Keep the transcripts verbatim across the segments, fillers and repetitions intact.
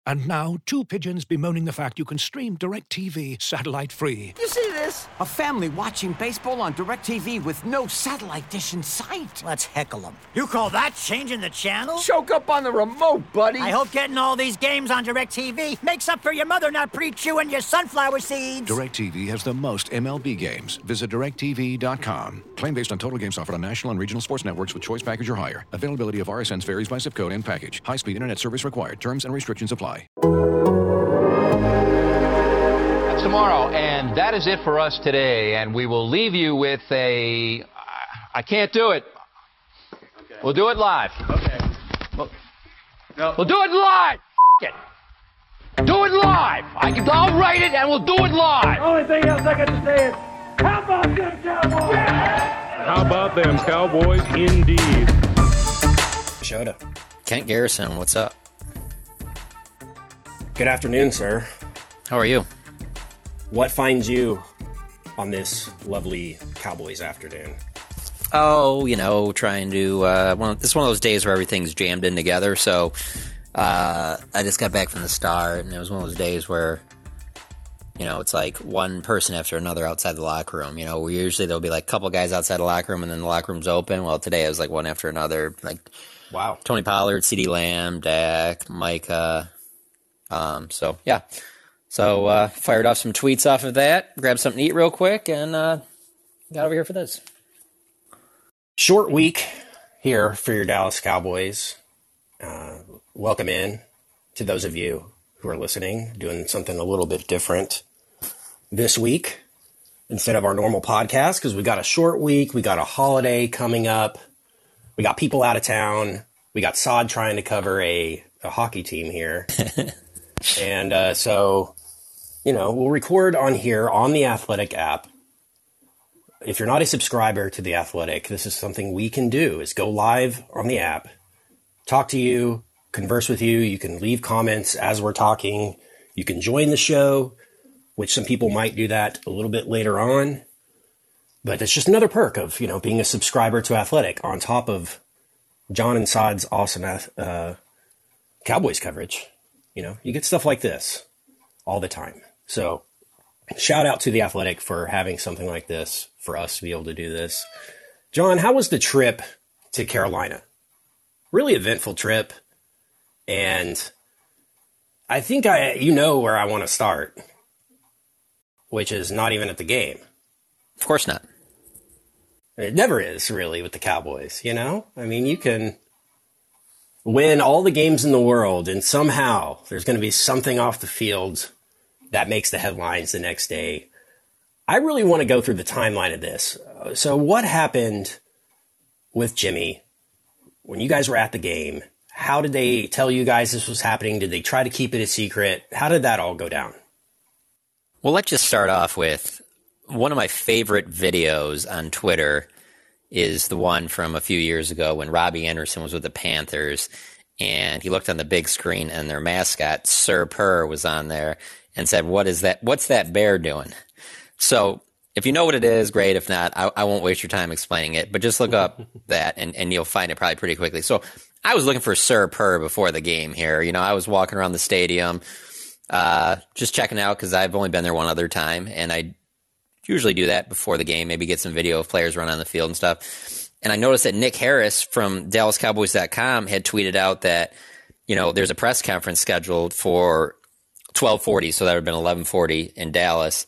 And now, two pigeons bemoaning the fact you can stream DirecTV satellite-free. You see this? A family watching baseball on DirecTV with no satellite dish in sight. Let's heckle them. You call that changing the channel? Choke up on the remote, buddy. I hope getting all these games on DirecTV makes up for your mother not pre-chewing your sunflower seeds. DirecTV has the most M L B games. Visit direct T V dot com. Claim based on total games offered on national and regional sports networks with choice package or higher. Availability of R S Ns varies by zip code and package. High-speed internet service required. Terms and restrictions apply. That's tomorrow, and that is it for us today. And we will leave you with a... I can't do it. Okay. We'll do it live. Okay. We'll, no. we'll do it live. F it. Do it live. I can, I'll write it, and we'll do it live. Only thing else I got to say is, how about them Cowboys? How about them Cowboys, indeed. Shota. Kent Garrison, what's up? Good afternoon, sir. How are you? What finds you on this lovely Cowboys afternoon? Oh, you know, trying to, uh, well, this is one of those days where everything's jammed in together, so uh, I just got back from the start, and it was one of those days where, you know, it's like one person after another outside the locker room. You know, we usually there'll be like a couple guys outside the locker room, and then the locker room's open. Well, today it was like one after another, like wow, Tony Pollard, CeeDee Lamb, Dak, Micah. Um, so, yeah. So, uh, fired off some tweets off of that, grabbed something to eat real quick, and uh, got over here for this. Short week here for your Dallas Cowboys. Uh, welcome in to those of you who are listening, doing something a little bit different this week instead of our normal podcast, because we got a short week, we got a holiday coming up, we got people out of town, we got Sod trying to cover a, a hockey team here. And uh, so, you know, we'll record on here on the Athletic app. If you're not a subscriber to the Athletic, this is something we can do, is go live on the app, talk to you, converse with you. You can leave comments as we're talking. You can join the show, which some people might do that a little bit later on. But it's just another perk of, you know, being a subscriber to Athletic on top of John and Sod's awesome uh, Cowboys coverage. You know, you get stuff like this all the time. So shout out to the Athletic for having something like this for us to be able to do this. John, how was the trip to Carolina? Really eventful trip. And I think I, you know where I want to start, which is not even at the game. Of course not. It never is really with the Cowboys, you know? I mean, you can win all the games in the world, and somehow there's going to be something off the field that makes the headlines the next day. I really want to go through the timeline of this. So what happened with Jimmy when you guys were at the game? How did they tell you guys this was happening? Did they try to keep it a secret? How did that all go down? Well, let's just start off with one of my favorite videos on Twitter is the one from a few years ago when Robbie Anderson was with the Panthers, and he looked on the big screen, and their mascot, Sir Purr, was on there and said, "What is that? What's that bear doing?" So if you know what it is, great. If not, I, I won't waste your time explaining it, but just look up that, and, and you'll find it probably pretty quickly. So I was looking for Sir Purr before the game here. You know, I was walking around the stadium, uh, just checking out because I've only been there one other time, and I usually do that before the game, maybe get some video of players running on the field and stuff. And I noticed that Nick Harris from Dallas Cowboys dot com had tweeted out that, you know, there's a press conference scheduled for twelve forty, so that would have been eleven forty in Dallas.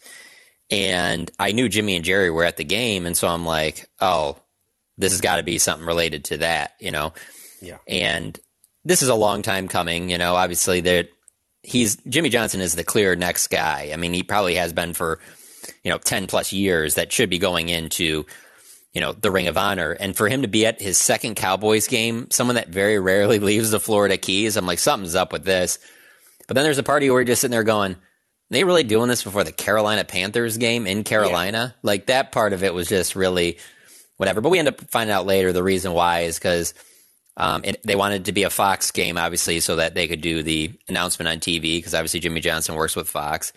And I knew Jimmy and Jerry were at the game, and so I'm like, oh, this has got to be something related to that, you know? Yeah. And this is a long time coming, you know, obviously that he's Jimmy Johnson is the clear next guy. I mean, he probably has been for, you know, ten plus years that should be going into, you know, the Ring of Honor. And for him to be at his second Cowboys game, someone that very rarely leaves the Florida Keys, I'm like, something's up with this. But then there's a party where you're just sitting there going, are they really doing this before the Carolina Panthers game in Carolina? Yeah. Like that part of it was just really whatever. But we end up finding out later the reason why is because um, it, they wanted it to be a Fox game, obviously, so that they could do the announcement on T V because obviously Jimmy Johnson works with Fox.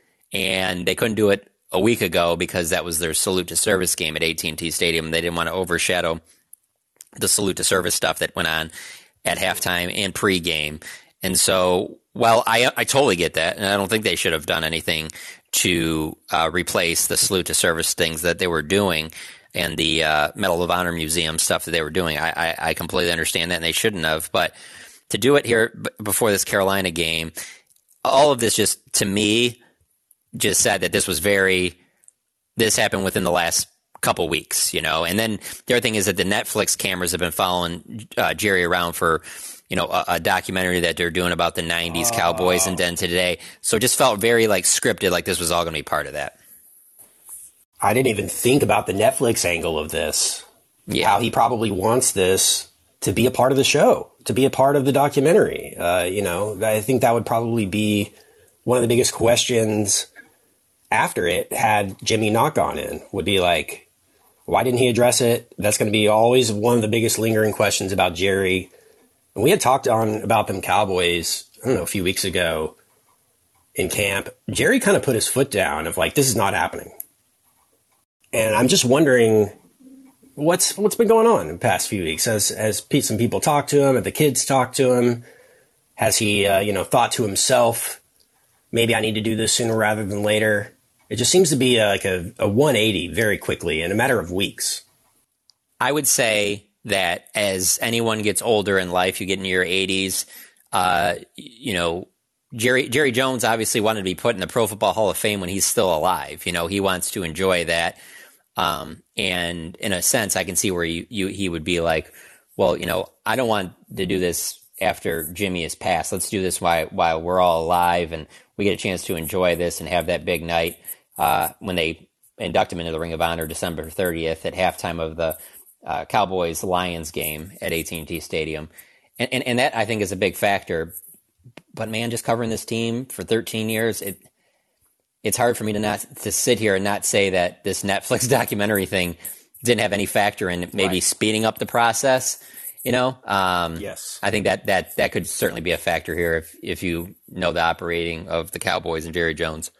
And they couldn't do it a week ago because that was their salute to service game at A T and T Stadium. They didn't want to overshadow the salute to service stuff that went on at halftime and pregame. And so, well, I I totally get that, and I don't think they should have done anything to uh, replace the salute to service things that they were doing and the uh, Medal of Honor Museum stuff that they were doing. I, I, I completely understand that, and they shouldn't have. But to do it here b- before this Carolina game, all of this just, to me, just said that this was very, this happened within the last couple weeks, you know. And then the other thing is that the Netflix cameras have been following uh, Jerry around for, you know, a, a documentary that they're doing about the nineties oh. Cowboys and then today. So it just felt very like scripted, like this was all going to be part of that. I didn't even think about the Netflix angle of this. Yeah. How he probably wants this to be a part of the show, to be a part of the documentary. Uh, you know, I think that would probably be one of the biggest questions after it had Jimmy not gone in, would be like, why didn't he address it? That's going to be always one of the biggest lingering questions about Jerry. And we had talked on about them Cowboys, I don't know, a few weeks ago in camp. Jerry kind of put his foot down of like, this is not happening. And I'm just wondering what's what's been going on in the past few weeks. Has has some people talked to him? Have the kids talked to him? Has he, uh, you know, thought to himself, maybe I need to do this sooner rather than later? It just seems to be a, like a, a one eighty very quickly in a matter of weeks. I would say that as anyone gets older in life, you get into your eighties, uh, you know, Jerry Jerry Jones obviously wanted to be put in the Pro Football Hall of Fame when he's still alive. You know, he wants to enjoy that. Um, and in a sense, I can see where you, you he would be like, well, you know, I don't want to do this after Jimmy has passed. Let's do this while, while we're all alive and we get a chance to enjoy this and have that big night uh, when they induct him into the Ring of Honor December thirtieth at halftime of the uh, Cowboys-Lions game at A T and T Stadium. And, and, and that, I think, is a big factor. But, man, just covering this team for thirteen years, it it's hard for me to not to sit here and not say that this Netflix documentary thing didn't have any factor in maybe right. speeding up the process. You know, um, yes, I think that, that that could certainly be a factor here if if you know the operating of the Cowboys and Jerry Jones.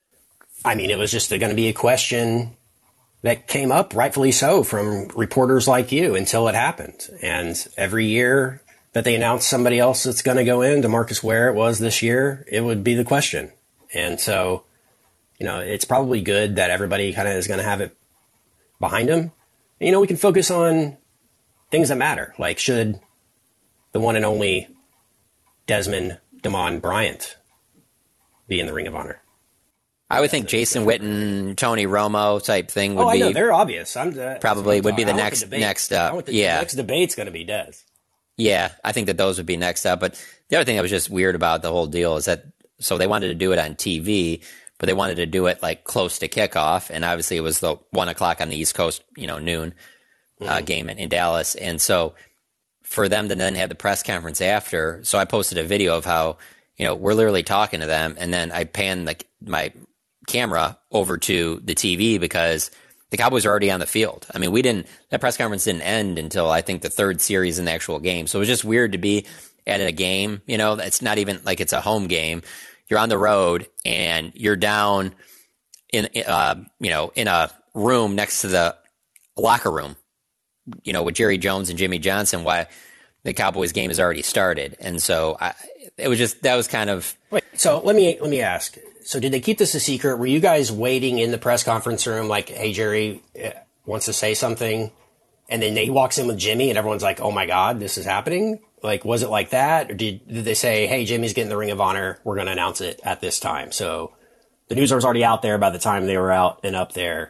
I mean, it was just going to be a question that came up, rightfully so, from reporters like you until it happened. And every year that they announced somebody else that's going to go in, DeMarcus Ware it was this year, it would be the question. And so, you know, it's probably good that everybody kind of is going to have it behind them. You know, we can focus on things that matter, like should the one and only Desmond Damon Bryant be in the Ring of Honor? I would think Jason Witten, Tony Romo type thing would oh, be. I know, they're obvious. I'm, uh, probably would be the next the next up. The yeah, next debate's going to be Des. Yeah, I think that those would be next up. But the other thing that was just weird about the whole deal is that so they wanted to do it on T V, but they wanted to do it like close to kickoff, and obviously it was the one o'clock on the East Coast, you know, noon uh, mm. game in, in Dallas, and so for them to then have the press conference after. So I posted a video of how, you know, we're literally talking to them, and then I panned the, my camera over to the T V because the Cowboys are already on the field. I mean, we didn't, that press conference didn't end until I think the third series in the actual game. So it was just weird to be at a game, you know, it's not even like it's a home game. You're on the road and you're down in, uh, you know, in a room next to the locker room, you know, with Jerry Jones and Jimmy Johnson, why the Cowboys game has already started. And so I, it was just, that was kind of. Wait, so let me, let me ask. So did they keep this a secret? Were you guys waiting in the press conference room like, hey, Jerry wants to say something? And then he walks in with Jimmy and everyone's like, oh, my God, this is happening? Like, was it like that? Or did, did they say, hey, Jimmy's getting the Ring of Honor. We're going to announce it at this time. So the news was already out there by the time they were out and up there.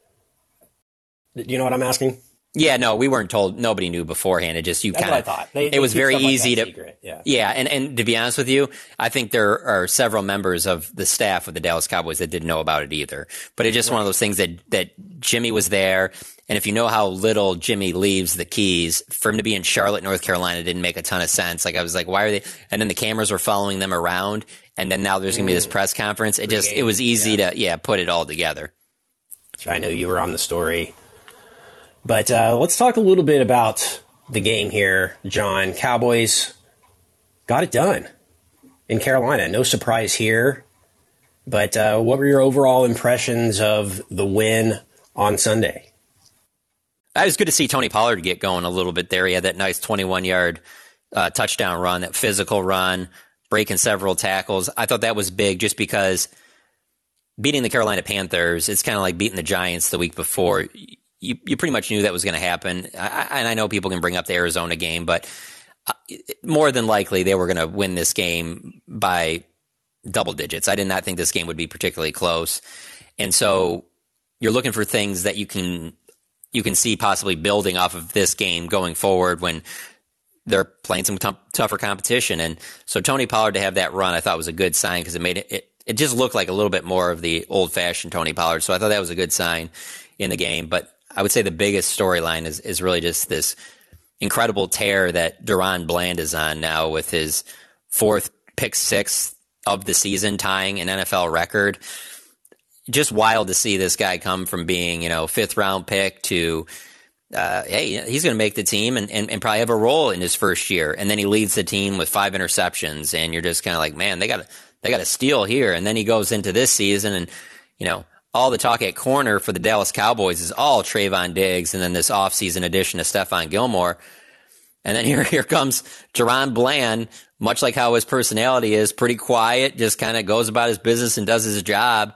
Do you know what I'm asking? Yeah, no, we weren't told. Nobody knew beforehand. It just, you kind of, thought. They, it they was very easy like to, yeah. yeah. And, and to be honest with you, I think there are several members of the staff of the Dallas Cowboys that didn't know about it either. But it's just right. one of those things that, that Jimmy was there. And if you know how little Jimmy leaves the keys, for him to be in Charlotte, North Carolina didn't make a ton of sense. Like I was like, why are they? And then the cameras were following them around. And then now there's going to be this press conference. It just, it was easy yeah. to, yeah, put it all together. I know you were on the story. But uh, let's talk a little bit about the game here, John. Cowboys got it done in Carolina. No surprise here. But uh, what were your overall impressions of the win on Sunday? It was good to see Tony Pollard get going a little bit there. He had that nice twenty-one-yard uh, touchdown run, that physical run, breaking several tackles. I thought that was big just because beating the Carolina Panthers, it's kind of like beating the Giants the week before. You you pretty much knew that was going to happen. I, and I know people can bring up the Arizona game, but more than likely they were going to win this game by double digits. I did not think this game would be particularly close. And so you're looking for things that you can you can see possibly building off of this game going forward when they're playing some t- tougher competition. And so Tony Pollard to have that run, I thought was a good sign because it made it, it, it just looked like a little bit more of the old-fashioned Tony Pollard. So I thought that was a good sign in the game. But I would say the biggest storyline is, is really just this incredible tear that DaRon Bland is on now with his fourth pick six of the season, tying an N F L record. Just wild to see this guy come from being, you know, fifth round pick to, uh, hey, he's going to make the team and, and, and probably have a role in his first year. And then he leads the team with five interceptions. And you're just kind of like, man, they got they got a steal here. And then he goes into this season and, you know, all the talk at corner for the Dallas Cowboys is all Trayvon Diggs and then this offseason addition to Stephon Gilmore. And then here, here comes DaRon Bland, much like how his personality is, pretty quiet, just kind of goes about his business and does his job.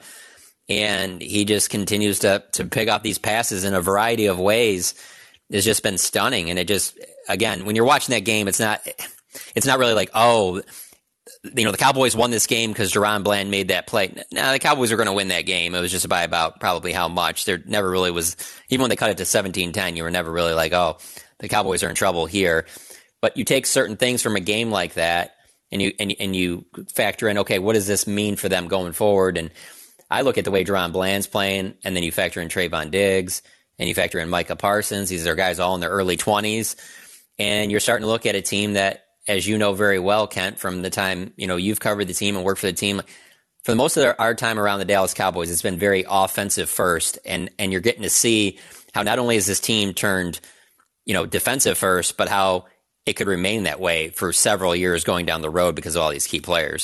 And he just continues to to pick up these passes in a variety of ways. It's just been stunning. And it just, again, when you're watching that game, it's not it's not really like, oh, you know, the Cowboys won this game because DaRon Bland made that play. No, the Cowboys are going to win that game. It was just by about probably how much. There never really was, even when they cut it to seventeen ten, you were never really like, oh, the Cowboys are in trouble here. But you take certain things from a game like that and you and, and you factor in, okay, what does this mean for them going forward? And I look at the way DaRon Bland's playing, and then you factor in Trayvon Diggs, and you factor in Micah Parsons. These are guys all in their early twenties. And you're starting to look at a team that, as you know very well, Kent, from the time, you know, you've covered the team and worked for the team, for the most of our time around the Dallas Cowboys, it's been very offensive first. And, and you're getting to see how not only is this team turned, you know, defensive first, but how it could remain that way for several years going down the road because of all these key players.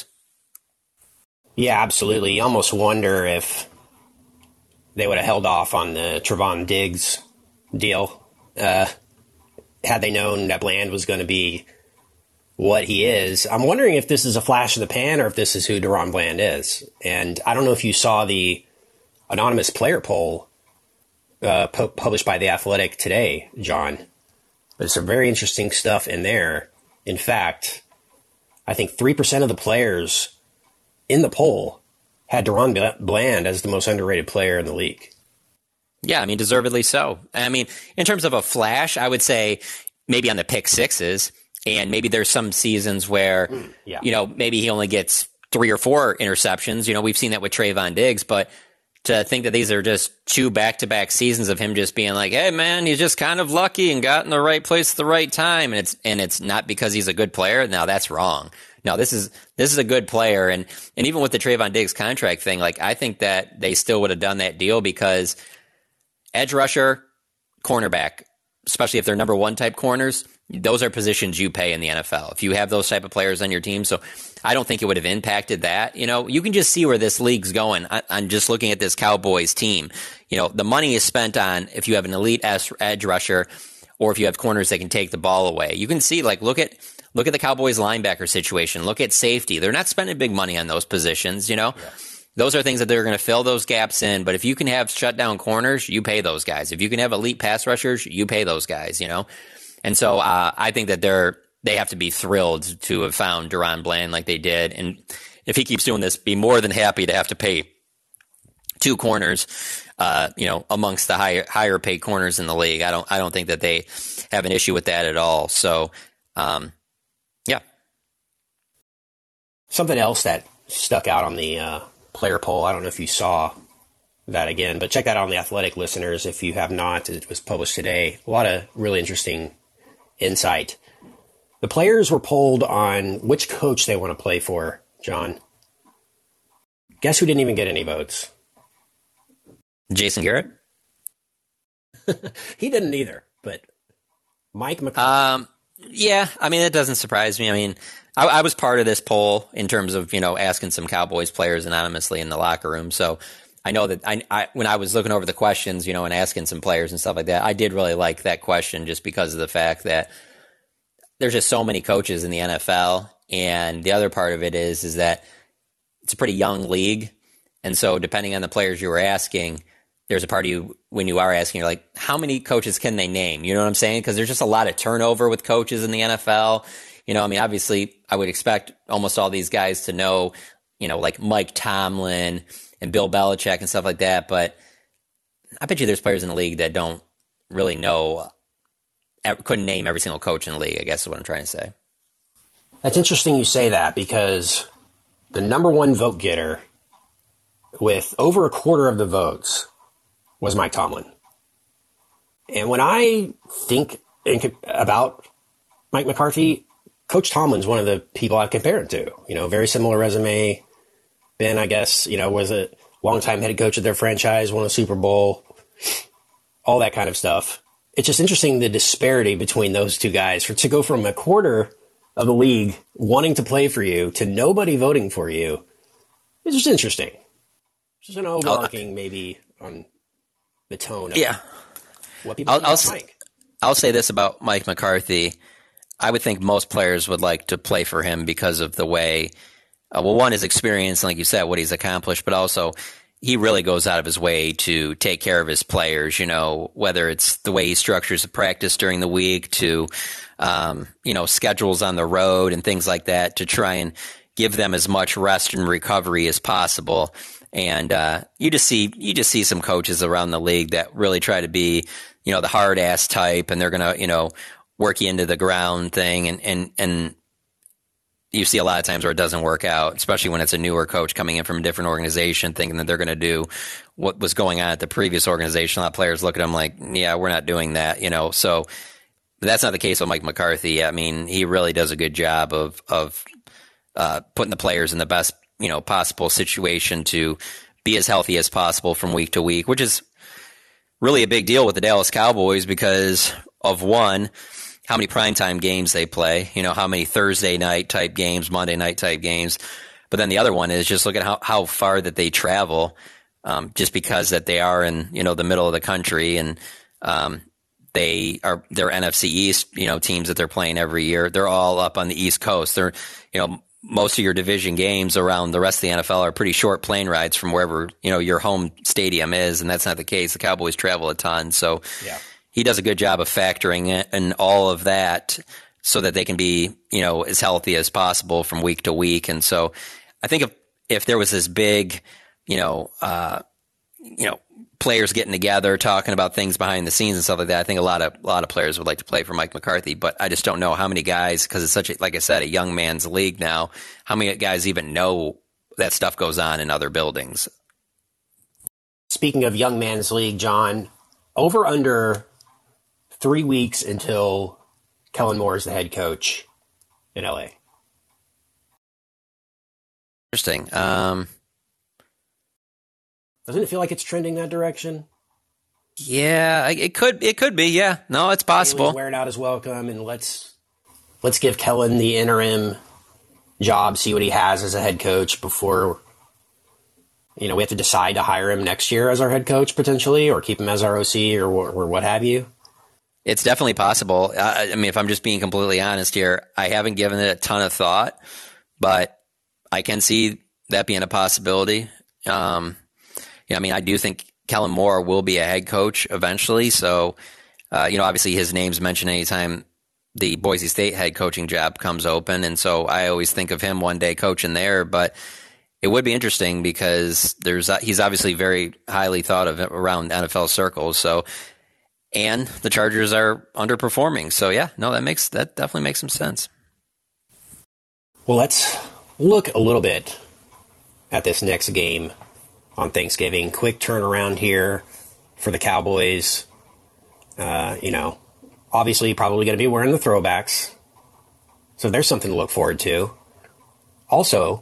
Yeah, absolutely. You almost wonder if they would have held off on the Trayvon Diggs deal uh, had they known that Bland was going to be what he is. I'm wondering if this is a flash in the pan or if this is who DaRon Bland is. And I don't know if you saw the anonymous player poll uh, pu- published by The Athletic today, John. There's some very interesting stuff in there. In fact, I think three percent of the players in the poll had DaRon Bland as the most underrated player in the league. Yeah, I mean, deservedly so. I mean, in terms of a flash, I would say maybe on the pick sixes, and maybe there's some seasons where, mm, yeah. you know, maybe he only gets three or four interceptions. You know, we've seen that with Trayvon Diggs, but to think that these are just two back-to-back seasons of him just being like, hey, man, he's just kind of lucky and got in the right place at the right time, and it's and it's not because he's a good player. Now, that's wrong. No, this is this is a good player, and and even with the Trayvon Diggs contract thing, like I think that they still would have done that deal because edge rusher, cornerback, especially if they're number one type corners, those are positions you pay in the N F L. If you have those type of players on your team, so I don't think it would have impacted that. You know, you can just see where this league's going. I, I'm just looking at this Cowboys team. You know, the money is spent on if you have an elite edge rusher or if you have corners that can take the ball away. You can see, like, look at. Look at the Cowboys linebacker situation. Look at safety. They're not spending big money on those positions, you know. Yeah. Those are things that they're going to fill those gaps in. But if you can have shutdown corners, you pay those guys. If you can have elite pass rushers, you pay those guys, you know. And so uh, I think that they're they have to be thrilled to have found DaRon Bland like they did. And if he keeps doing this, be more than happy to have to pay two corners, uh, you know, amongst the higher higher paid corners in the league. I don't I don't think that they have an issue with that at all. So. Um, Something else that stuck out on the uh, player poll, I don't know if you saw that again, but check that out on The Athletic, listeners, if you have not. It was published today. A lot of really interesting insight. The players were polled on which coach they want to play for, John. Guess who didn't even get any votes? Jason Garrett? He didn't either, but Mike McCarthy. Um, yeah, I mean, it doesn't surprise me. I mean, I, I was part of this poll in terms of, you know, asking some Cowboys players anonymously in the locker room. So I know that I, I when I was looking over the questions, you know, and asking some players and stuff like that, I did really like that question just because of the fact that there's just so many coaches in the N F L. And the other part of it is, is that it's a pretty young league. And so depending on the players you were asking, there's a part of you when you are asking, you're like, how many coaches can they name? You know what I'm saying? Because there's just a lot of turnover with coaches in the N F L. You know, I mean, obviously I would expect almost all these guys to know, you know, like Mike Tomlin and Bill Belichick and stuff like that. But I bet you there's players in the league that don't really know, couldn't name every single coach in the league, I guess is what I'm trying to say. That's interesting you say that, because the number one vote getter with over a quarter of the votes was Mike Tomlin. And when I think about Mike McCarthy, Coach Tomlin's one of the people I compare him to. You know, very similar resume. Ben, I guess, you know, was a longtime head coach of their franchise, won a Super Bowl, all that kind of stuff. It's just interesting the disparity between those two guys. For to go from a quarter of the league wanting to play for you to nobody voting for you, it's just interesting. Just an overarching, maybe, on the tone of yeah. what people I'll, think I'll, about Mike. I'll say this about Mike McCarthy. I would think most players would like to play for him because of the way, uh, well, one, his experience, like you said, what he's accomplished, but also he really goes out of his way to take care of his players, you know, whether it's the way he structures the practice during the week to, um, you know, schedules on the road and things like that to try and give them as much rest and recovery as possible. And uh, you just see you just see some coaches around the league that really try to be, you know, the hard ass type, and they're going to, you know, work you into the ground thing. And, and, and you see a lot of times where it doesn't work out, especially when it's a newer coach coming in from a different organization thinking that they're going to do what was going on at the previous organization. A lot of players look at them like, yeah, we're not doing that, you know. So that's not the case with Mike McCarthy. I mean, he really does a good job of, of uh, putting the players in the best, you know, possible situation to be as healthy as possible from week to week, which is really a big deal with the Dallas Cowboys because of, one, how many primetime games they play, you know, how many Thursday night type games, Monday night type games. But then the other one is just look at how, how far that they travel, um, just because that they are in, you know, the middle of the country, and um, they are, they're N F C East, you know, teams that they're playing every year. They're all up on the East Coast. They're, you know, most of your division games around the rest of the N F L are pretty short plane rides from wherever, you know, your home stadium is. And that's not the case. The Cowboys travel a ton. So yeah. He does a good job of factoring in and all of that so that they can be, you know, as healthy as possible from week to week. And so I think if, if there was this big, you know, uh, you know, players getting together, talking about things behind the scenes and stuff like that, I think a lot of, a lot of players would like to play for Mike McCarthy, but I just don't know how many guys, because it's such a, like I said, a young man's league now, how many guys even know that stuff goes on in other buildings. Speaking of young man's league, John, over under three weeks until Kellen Moore is the head coach in L A. Interesting. Um, Doesn't it feel like it's trending that direction? Yeah, it could. It could be. Yeah, no, it's possible. Wear it out his welcome, and let's let's give Kellen the interim job, see what he has as a head coach before, you know, we have to decide to hire him next year as our head coach potentially, or keep him as our O C, or or what have you. It's definitely possible. I, I mean, if I'm just being completely honest here, I haven't given it a ton of thought, but I can see that being a possibility. Um, yeah, I mean, I do think Kellen Moore will be a head coach eventually. So, uh, you know, obviously his name's mentioned anytime the Boise State head coaching job comes open. And so I always think of him one day coaching there, but it would be interesting because there's, uh, he's obviously very highly thought of around N F L circles. So, and the Chargers are underperforming. So yeah, no, that makes, that definitely makes some sense. Well, let's look a little bit at this next game on Thanksgiving. Quick turnaround here for the Cowboys. Uh, you know, obviously probably going to be wearing the throwbacks. So there's something to look forward to. Also,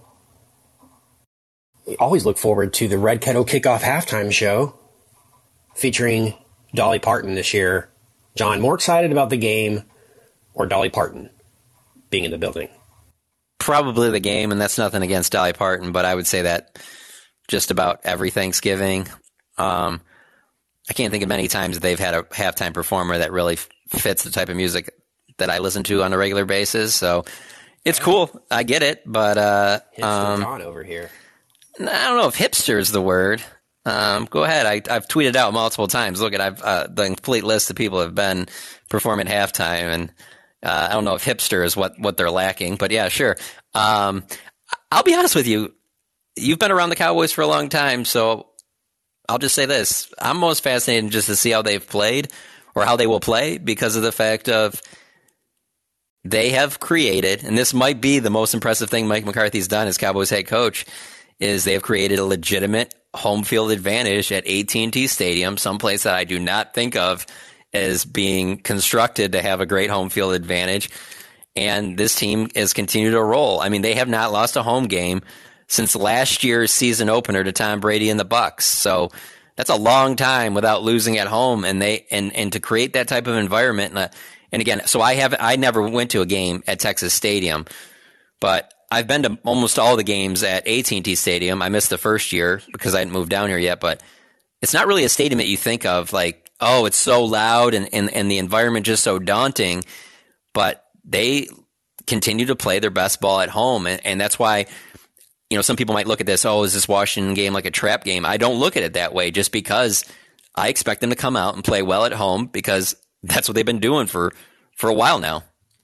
we always look forward to the Red Kettle Kickoff halftime show featuring Dolly Parton this year. John, more excited about the game or Dolly Parton being in the building? Probably the game, and that's nothing against Dolly Parton, but I would say that just about every Thanksgiving. Um, I can't think of many times that they've had a halftime performer that really f- fits the type of music that I listen to on a regular basis. So it's cool. I get it. But uh, Hipster um, John over here. I don't know if hipster is the word. Um, go ahead. I, I've tweeted out multiple times. Look at I've uh, the complete list of people have been performing at halftime, and uh, I don't know if hipster is what, what they're lacking, but yeah, sure. Um, I'll be honest with you. You've been around the Cowboys for a long time, so I'll just say this: I'm most fascinated just to see how they've played or how they will play because of the fact of they have created, and this might be the most impressive thing Mike McCarthy's done as Cowboys head coach, is they have created a legitimate home field advantage at A T and T Stadium, someplace that I do not think of as being constructed to have a great home field advantage. And this team has continued to roll. I mean, they have not lost a home game since last year's season opener to Tom Brady and the Bucks. So that's a long time without losing at home. And they and, and to create that type of environment. And, uh, and again, so I have I never went to a game at Texas Stadium, but I've been to almost all the games at A T and T Stadium. I missed the first year because I hadn't moved down here yet, but it's not really a stadium that you think of like, oh, it's so loud and, and, and the environment just so daunting, but they continue to play their best ball at home. And, and that's why, you know, some people might look at this, oh, is this Washington game like a trap game? I don't look at it that way just because I expect them to come out and play well at home because that's what they've been doing for, for a while now.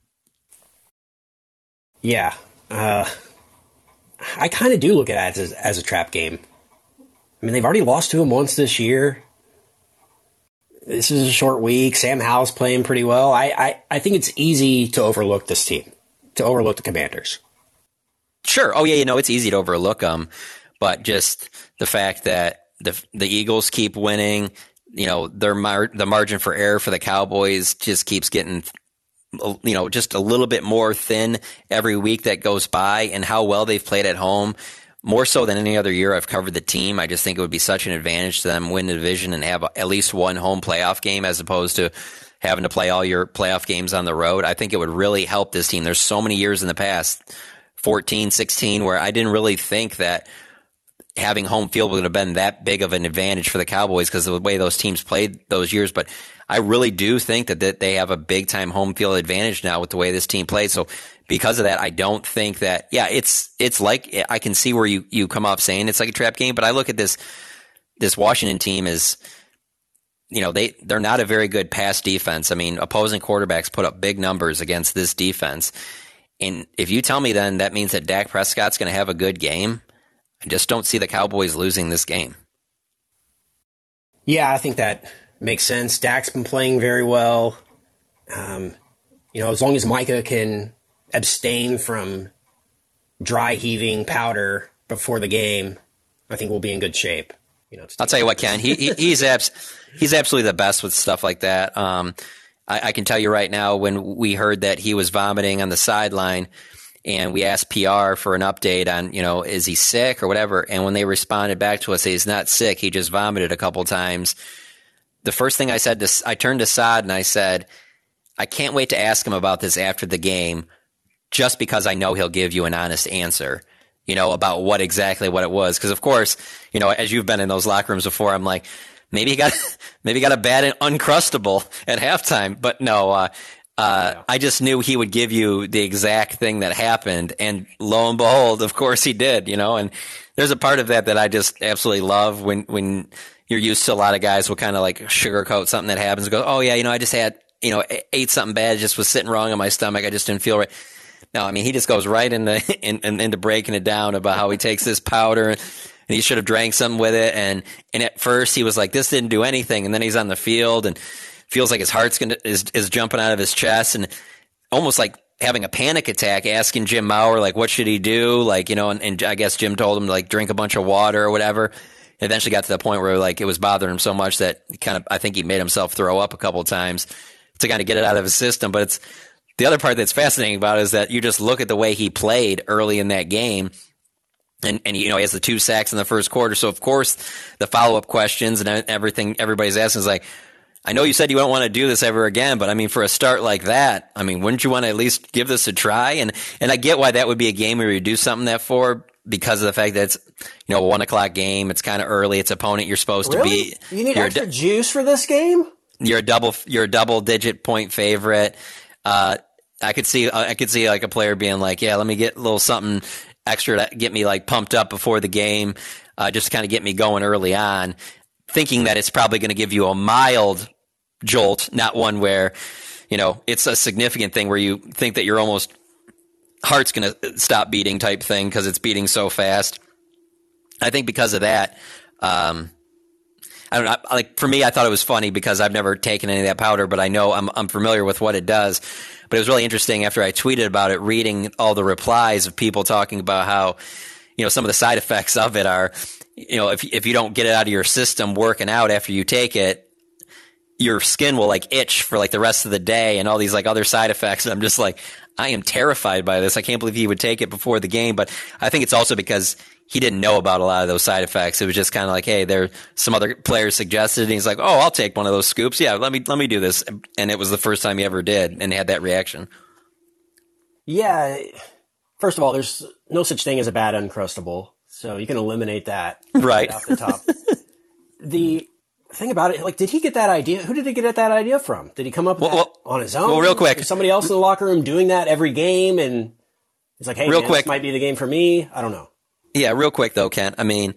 Yeah. Uh, I kind of do look at it as, as a trap game. I mean, they've already lost to him once this year. This is a short week. Sam Howell's playing pretty well. I, I, I think it's easy to overlook this team, to overlook the Commanders. Sure. Oh, yeah, you know, it's easy to overlook them. But just the fact that the the Eagles keep winning, you know, their mar- the margin for error for the Cowboys just keeps getting you know, just a little bit more thin every week that goes by, and how well they've played at home, more so than any other year I've covered the team. I just think it would be such an advantage to them win the division and have at least one home playoff game as opposed to having to play all your playoff games on the road. I think it would really help this team. There's so many years in the past, fourteen, sixteen, where I didn't really think that having home field would have been that big of an advantage for the Cowboys because of the way those teams played those years. But I really do think that, that they have a big time home field advantage now with the way this team plays. So because of that, I don't think that, yeah, it's, it's like, I can see where you, you come off saying it's like a trap game, but I look at this, this Washington team as, you know, they, they're not a very good pass defense. I mean, opposing quarterbacks put up big numbers against this defense. And if you tell me then that means that Dak Prescott's going to have a good game, I just don't see the Cowboys losing this game. Yeah, I think that makes sense. Dak's been playing very well. Um, you know, as long as Micah can abstain from dry heaving powder before the game, I think we'll be in good shape. You know, I'll tell you what, Ken, he, he he's abs- he's absolutely the best with stuff like that. Um, I, I can tell you right now, when we heard that he was vomiting on the sideline, and we asked P R for an update on, you know, is he sick or whatever, and when they responded back to us, he's not sick, he just vomited a couple times. The first thing I said, to, I turned to Saad and I said, I can't wait to ask him about this after the game, just because I know he'll give you an honest answer, you know, about what exactly what it was. Because of course, you know, as you've been in those locker rooms before, I'm like, maybe he got maybe he got a bad Uncrustable at halftime. But no, uh, uh, yeah. I just knew he would give you the exact thing that happened, and lo and behold, of course he did. You know, and there's a part of that that I just absolutely love when when. You're used to a lot of guys will kind of like sugarcoat something that happens and go, oh yeah, you know, I just had, you know, ate something bad, just was sitting wrong in my stomach. I just didn't feel right. No, I mean, he just goes right into, in, in, into breaking it down about how he takes this powder and he should have drank something with it. And, and at first he was like, this didn't do anything. And then he's on the field and feels like his heart's going to, is, is jumping out of his chest and almost like having a panic attack, asking Jim Maurer, like, what should he do? Like, you know, and, and I guess Jim told him to like drink a bunch of water or whatever. Eventually got to the point where like it was bothering him so much that kind of, I think he made himself throw up a couple of times to kind of get it out of his system. But it's the other part that's fascinating about it is that you just look at the way he played early in that game. And, and, you know, he has the two sacks in the first quarter. So of course the follow-up questions and everything everybody's asking is like, I know you said you don't want to do this ever again, but I mean, for a start like that, I mean, wouldn't you want to at least give this a try? And, and I get why that would be a game where you do something that for, because of the fact that it's, you know, a one o'clock game. It's kind of early. It's opponent you're supposed really? to be. You need you're extra a, juice for this game? You're a double, you're a double digit point favorite. Uh, I could see, I could see like a player being like, yeah, let me get a little something extra to get me like pumped up before the game, uh, just to kind of get me going early on, thinking that it's probably going to give you a mild jolt, not one where, you know, it's a significant thing where you think that you're almost heart's going to stop beating type thing because it's beating so fast. I think because of that, um, I don't know. Like for me, I thought it was funny because I've never taken any of that powder, but I know I'm I'm familiar with what it does. But it was really interesting after I tweeted about it, reading all the replies of people talking about how, you know, some of the side effects of it are, you know, if if you don't get it out of your system working out after you take it, your skin will like itch for like the rest of the day and all these like other side effects. And I'm just like, I am terrified by this. I can't believe he would take it before the game. But I think it's also because he didn't know about a lot of those side effects. It was just kind of like, hey, there some other players suggested, and he's like, oh, I'll take one of those scoops. Yeah, let me let me do this. And it was the first time he ever did, and had that reaction. Yeah. First of all, there's no such thing as a bad Uncrustable, so you can eliminate that right off the top. The thing about it, like, did he get that idea? Who did he get that idea from? Did he come up with well, that well, on his own? Well, real quick, is somebody else in the locker room doing that every game, and he's like, hey, real man, quick, this might be the game for me. I don't know. Yeah, real quick though, Kent. I mean,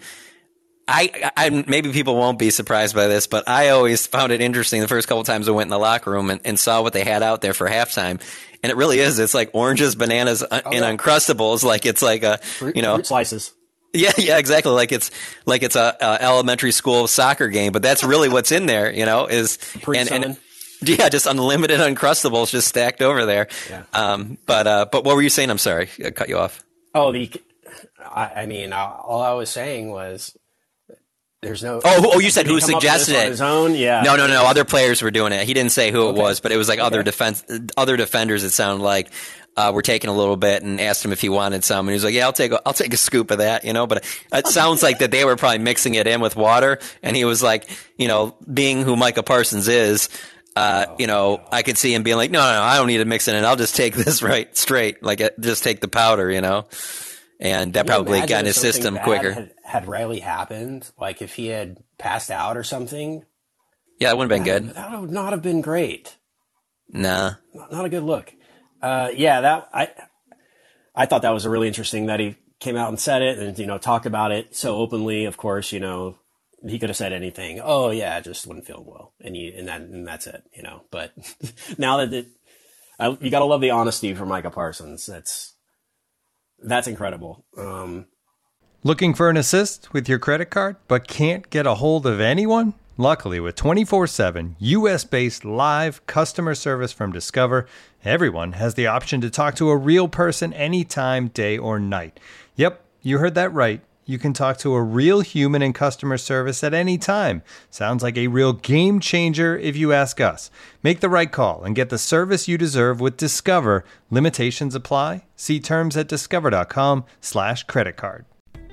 I, I maybe people won't be surprised by this, but I always found it interesting the first couple of times I went in the locker room and, and saw what they had out there for halftime. And it really is. It's like oranges, bananas, oh, and yeah. Uncrustables. Like it's like a, fruit, you know, fruit slices. Yeah, yeah, exactly. Like it's like it's a, a elementary school soccer game, but that's really what's in there. You know, is and, and yeah, just unlimited Uncrustables just stacked over there. Yeah. Um, but uh, but what were you saying? I'm sorry, I cut you off. Oh, the. I, I mean, all I was saying was there's no. Oh, oh, you said who suggested it? On his own? Yeah. No, no, no. Other players were doing it. He didn't say who okay. it was, but it was like okay. other defense, other defenders. It sounded like uh, were taking a little bit, and asked him if he wanted some, and he was like, "Yeah, I'll take, a, I'll take a scoop of that," you know. But it sounds like that they were probably mixing it in with water, and he was like, you know, being who Micah Parsons is. Uh, you know, I could see him being like, no, no, no, I don't need to mix it in. I'll just take this right straight, like just take the powder, you know. And that probably got in his system quicker. Had, had Riley happened, like if he had passed out or something. Yeah, that wouldn't have been good. That would not have been great. Nah. Not, not a good look. Uh, yeah, that I I thought that was really interesting that he came out and said it and, you know, talked about it so openly. Of course, you know, he could have said anything. Oh, yeah, just wasn't feeling well. And, he, and, that, and that's it, you know. But now that it, I, you got to love the honesty from Micah Parsons. That's. That's incredible. Um, Looking for an assist with your credit card, but can't get a hold of anyone? Luckily, with twenty-four seven U S-based live customer service from Discover, everyone has the option to talk to a real person anytime, day or night. Yep, you heard that right. You can talk to a real human in customer service at any time. Sounds like a real game changer if you ask us. Make the right call and get the service you deserve with Discover. Limitations apply. See terms at discover.com slash credit card.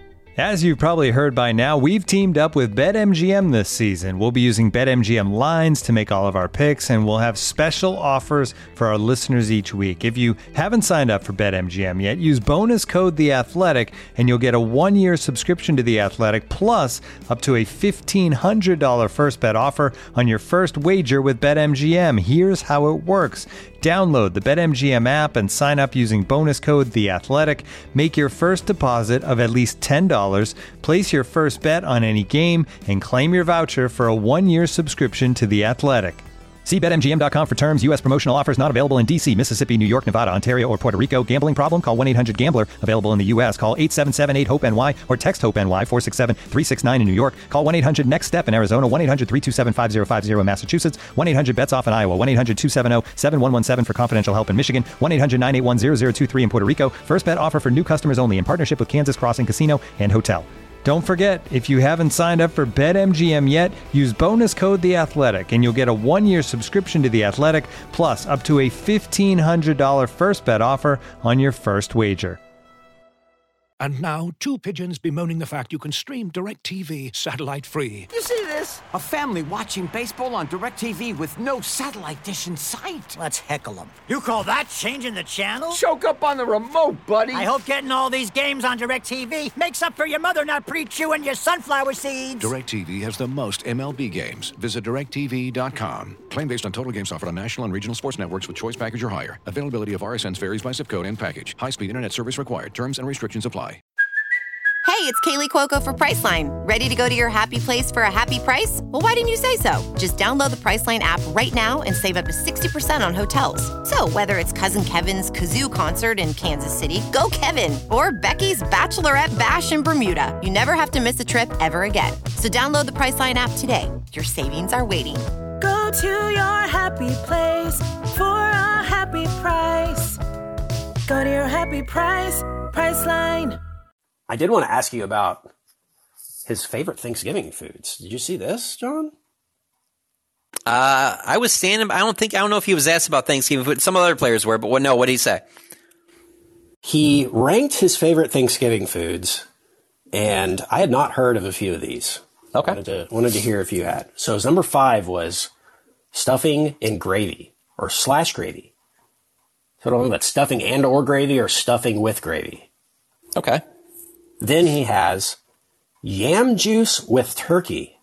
As you've probably heard by now, we've teamed up with BetMGM this season. We'll be using BetMGM lines to make all of our picks, and we'll have special offers for our listeners each week. If you haven't signed up for BetMGM yet, use bonus code The Athletic, and you'll get a one-year subscription to The Athletic, plus up to a fifteen hundred dollars first bet offer on your first wager with BetMGM. Here's how it works. Download the BetMGM app and sign up using bonus code The Athletic. Make your first deposit of at least ten dollars. Place your first bet on any game and claim your voucher for a one-year subscription to The Athletic. See Bet M G M dot com for terms. U S promotional offers not available in D C, Mississippi, New York, Nevada, Ontario, or Puerto Rico. Gambling problem? Call one eight hundred gambler. Available in the U S. Call eight seven seven eight hope N Y or text HOPE-NY four six seven three six nine in New York. Call one eight hundred next step in Arizona. one eight hundred three two seven five zero five zero in Massachusetts. one eight hundred bets off in Iowa. one eight hundred two seven zero seven one one seven for confidential help in Michigan. one eight hundred nine eight one zero zero two three in Puerto Rico. First bet offer for new customers only in partnership with Kansas Crossing Casino and Hotel. Don't forget, if you haven't signed up for BetMGM yet, use bonus code The Athletic, and you'll get a one-year subscription to The Athletic, plus up to a fifteen hundred dollars first bet offer on your first wager. And now, two pigeons bemoaning the fact you can stream DirecTV satellite-free. You see this? A family watching baseball on DirecTV with no satellite dish in sight. Let's heckle them. You call that changing the channel? Choke up on the remote, buddy. I hope getting all these games on DirecTV makes up for your mother not pre-chewing your sunflower seeds. DirecTV has the most M L B games. Visit direct T V dot com. Claim based on total games offered on national and regional sports networks with choice package or higher. Availability of R S Ns varies by zip code and package. High-speed internet service required. Terms and restrictions apply. Hey, it's Kaylee Cuoco for Priceline. Ready to go to your happy place for a happy price? Well, why didn't you say so? Just download the Priceline app right now and save up to sixty percent on hotels. So whether it's Cousin Kevin's Kazoo Concert in Kansas City, go Kevin, or Becky's Bachelorette Bash in Bermuda, you never have to miss a trip ever again. So download the Priceline app today. Your savings are waiting. Go to your happy place for a happy price. Go to your happy price, Priceline. I did want to ask you about his favorite Thanksgiving foods. Did you see this, John? Uh, I was standing. I don't think. I don't know if he was asked about Thanksgiving food. Some other players were, but what? No, what did he say? He ranked his favorite Thanksgiving foods, and I had not heard of a few of these. Okay, wanted to, wanted to hear if you had. So his number five was stuffing and gravy, or slash gravy. So I don't know if that's stuffing and or gravy, or stuffing with gravy. Okay. Then he has yam juice with turkey.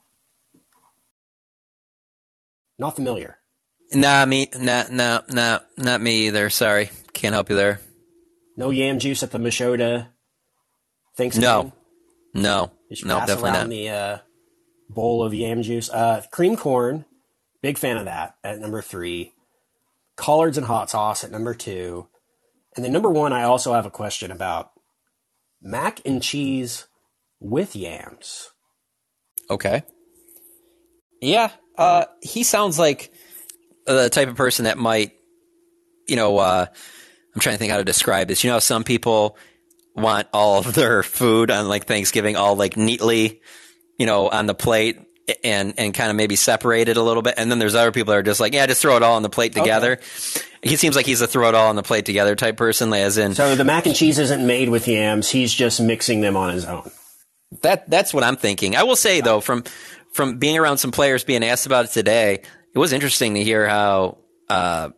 Not familiar. Nah, me, nah, nah, nah, not me either. Sorry, can't help you there. No yam juice at the Machota Thanksgiving. No, no, no, pass definitely around not. The uh, bowl of yam juice, uh, cream corn. Big fan of that at number three. Collards and hot sauce at number two, and then number one. I also have a question about. Mac and cheese with yams. Okay. Yeah, uh, he sounds like the type of person that might, you know, uh, I'm trying to think how to describe this. You know how some people want all of their food on like Thanksgiving all like neatly, you know, on the plate and, and kind of maybe separate it a little bit. And then there's other people that are just like, yeah, just throw it all on the plate together. Okay. He seems like he's a throw it all on the plate together type person, as in. So the mac and cheese isn't made with yams. He's just mixing them on his own. That that's what I'm thinking. I will say though, from from being around some players being asked about it today, it was interesting to hear how, uh,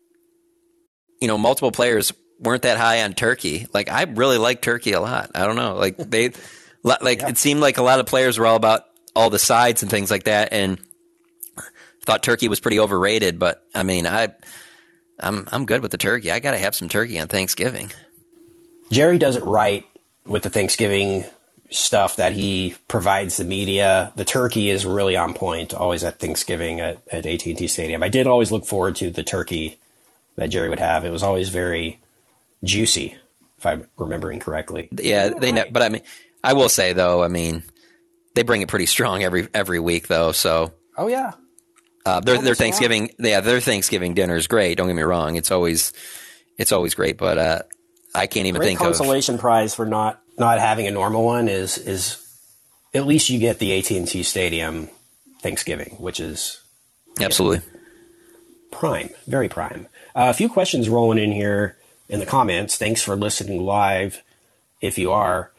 you know, multiple players weren't that high on turkey. Like I really like turkey a lot. I don't know, like they, like yeah. It seemed like a lot of players were all about all the sides and things like that, and thought turkey was pretty overrated. But I mean, I. I'm I'm good with the turkey. I got to have some turkey on Thanksgiving. Jerry does it right with the Thanksgiving stuff that he provides the media. The turkey is really on point, always at Thanksgiving at, at A T and T Stadium. I did always look forward to the turkey that Jerry would have. It was always very juicy, if I'm remembering correctly. Yeah, they. Right. But I mean, I will say though, I mean, they bring it pretty strong every every week though. So. Oh yeah. Uh, their their Thanksgiving, yeah, their Thanksgiving dinner is great. Don't get me wrong; it's always, it's always great. But uh, I can't even great think consolation of consolation prize for not not having a normal one is is at least you get the A T and T Stadium Thanksgiving, which is absolutely know, prime, very prime. Uh, a few questions rolling in here in the comments. Thanks for listening live, if you are,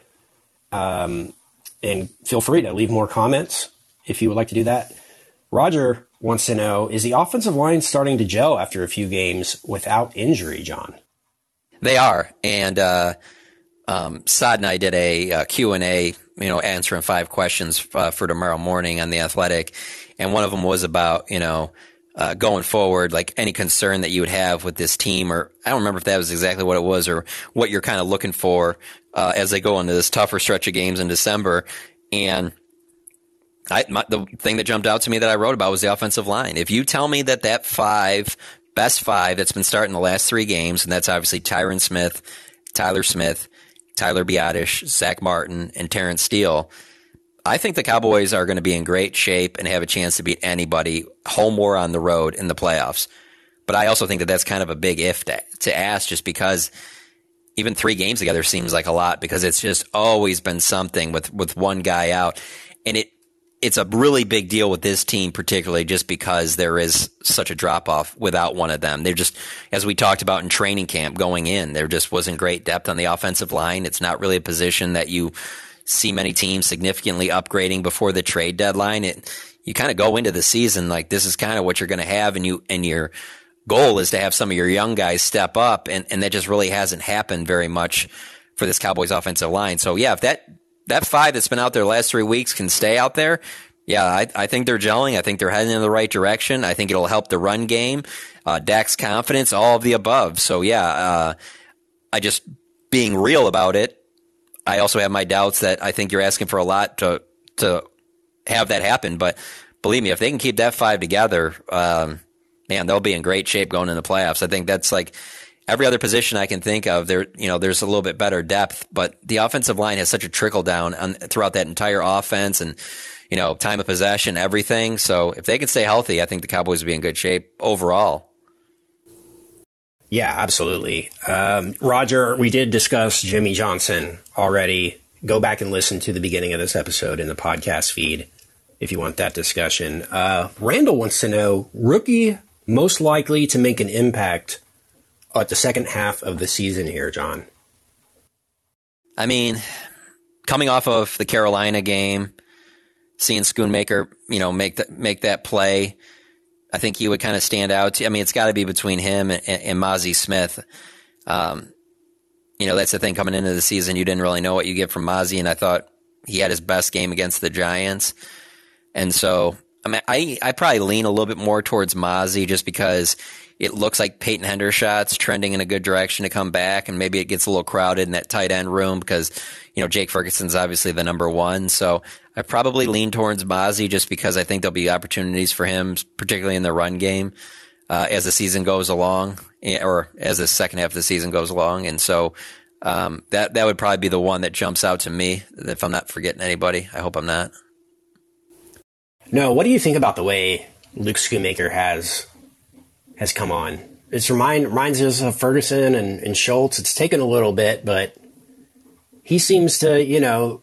um, and feel free to leave more comments if you would like to do that. Roger wants to know, is the offensive line starting to gel after a few games without injury, John? They are. And uh, um, Saad and I did a, a Q and A, you know, answering five questions uh, for tomorrow morning on The Athletic. And one of them was about, you know, uh, going forward, like any concern that you would have with this team, or I don't remember if that was exactly what it was or what you're kind of looking for uh, as they go into this tougher stretch of games in December. And I, my, the thing that jumped out to me that I wrote about was the offensive line. If you tell me that that five, best five that's been starting the last three games, and that's obviously Tyron Smith, Tyler Smith, Tyler Biadasz, Zach Martin, and Terrence Steele, I think the Cowboys are going to be in great shape and have a chance to beat anybody, home or on the road, in the playoffs. But I also think that that's kind of a big if to, to ask, just because even three games together seems like a lot, because it's just always been something with, with one guy out. And it it's a really big deal with this team, particularly just because there is such a drop off without one of them. They're just, as we talked about in training camp going in, there just wasn't great depth on the offensive line. It's not really a position that you see many teams significantly upgrading before the trade deadline. It, you kind of go into the season like this is kind of what you're going to have, and you and your goal is to have some of your young guys step up, and, and that just really hasn't happened very much for this Cowboys offensive line. So yeah, if that that five that's been out there the last three weeks can stay out there, yeah, I, I think they're gelling. I think they're heading in the right direction. I think it'll help the run game, uh, Dak's confidence, all of the above. So yeah, uh, I just being real about it. I also have my doubts that I think you're asking for a lot to to have that happen. But believe me, if they can keep that five together, um, man, they'll be in great shape going into the playoffs. I think that's like every other position I can think of. There, you know, there's a little bit better depth, but the offensive line has such a trickle down on, throughout that entire offense, and you know, time of possession, everything. So if they can stay healthy, I think the Cowboys will be in good shape overall. Yeah, absolutely. Um, Roger, we did discuss Jimmy Johnson already. Go back and listen to the beginning of this episode in the podcast feed if you want that discussion. Uh, Randall wants to know, rookie most likely to make an impact at the second half of the season here, John. I mean, coming off of the Carolina game, seeing Schoonmaker, you know, make that make that play, I think he would kind of stand out. I mean, it's got to be between him and, and Mazi Smith. Um, you know, that's the thing. Coming into the season, you didn't really know what you get from Mazi, and I thought he had his best game against the Giants. And so, I mean, I I probably lean a little bit more towards Mazi just because it looks like Peyton Hendershot's trending in a good direction to come back, and maybe it gets a little crowded in that tight end room because, you know, Jake Ferguson's obviously the number one. So I probably lean towards Mazi just because I think there'll be opportunities for him, particularly in the run game, uh, as the season goes along, or as the second half of the season goes along. And so um, that that would probably be the one that jumps out to me, if I'm not forgetting anybody. I hope I'm not. No, what do you think about the way Luke Schoonmaker has has come on? It's remind reminds us of Ferguson and, and Schultz. It's taken a little bit, but he seems to, you know,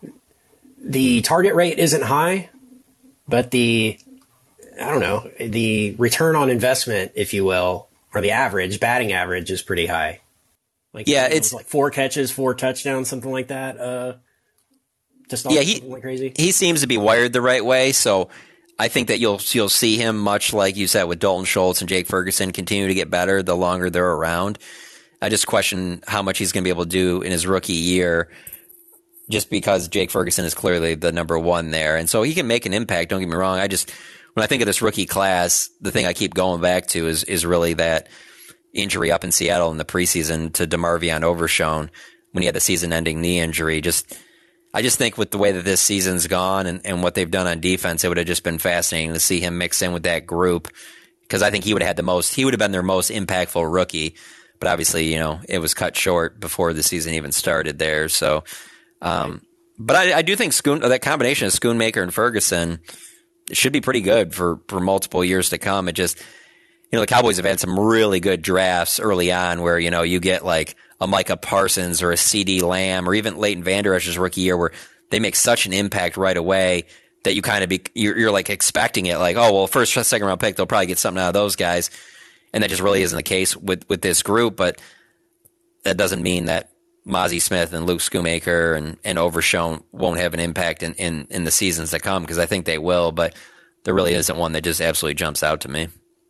the target rate isn't high, but the, I don't know, the return on investment, if you will, or the average, batting average is pretty high. Like, yeah, it's, it's like four catches, four touchdowns, something like that. Uh, just yeah, he, like crazy. He seems to be wired the right way. So I think that you'll, you'll see him, much like you said with Dalton Schultz and Jake Ferguson, continue to get better the longer they're around. I just question how much he's going to be able to do in his rookie year, just because Jake Ferguson is clearly the number one there. And so he can make an impact. Don't get me wrong. I just, when I think of this rookie class, the thing I keep going back to is, is really that injury up in Seattle in the preseason to DeMarvion Overshown when he had the season ending knee injury. Just, I just think with the way that this season's gone and, and what they've done on defense, it would have just been fascinating to see him mix in with that group, because I think he would have had the most, he would have been their most impactful rookie. But obviously, you know, it was cut short before the season even started there. So, um, but I, I do think Schoon, that combination of Schoonmaker and Ferguson should be pretty good for, for multiple years to come. It just, you know, the Cowboys have had some really good drafts early on where, you know, you get like a Micah Parsons or a C D Lamb or even Leighton Vander Esch's rookie year where they make such an impact right away that you kind of be, you're, you're like expecting it, like, oh, well, first, second round pick, they'll probably get something out of those guys. And that just really isn't the case with, with this group. But that doesn't mean that Mazi Smith and Luke Schoonmaker and, and Overshown won't have an impact in, in, in the seasons to come, because I think they will. But there really isn't one that just absolutely jumps out to me.